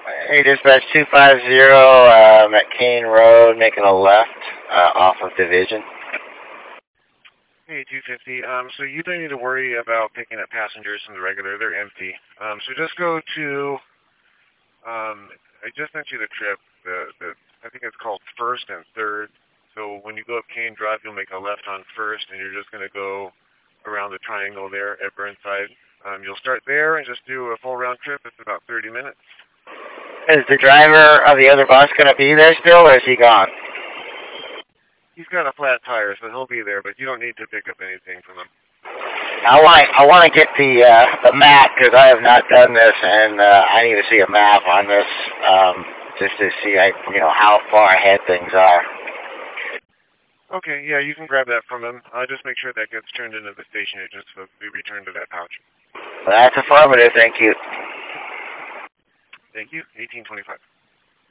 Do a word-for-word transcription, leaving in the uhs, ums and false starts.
Hey, dispatch two five zero um, at Kane Road, making a left uh, off of Division. Hey, two fifty. Um, so you don't need to worry about picking up passengers from the regular. They're empty. Um, so just go to, um, I just sent you the trip. The, the I think it's called First and Third. So when you go up Kane Drive, you'll make a left on First, and you're just going to go around the triangle there at Burnside. Um, you'll start there and just do a full round trip. It's about thirty minutes. Is the driver of the other bus going to be there still, or is he gone? He's got a flat tire, so he'll be there, but you don't need to pick up anything from him. I want I want to get the uh, the map because I have not done this, and uh, I need to see a map on this um, just to see like, you know how far ahead things are. Okay, yeah, you can grab that from him. Uh, just make sure that gets turned into the station agent so we return to that pouch. That's affirmative. Thank you. Thank you. eighteen twenty-five.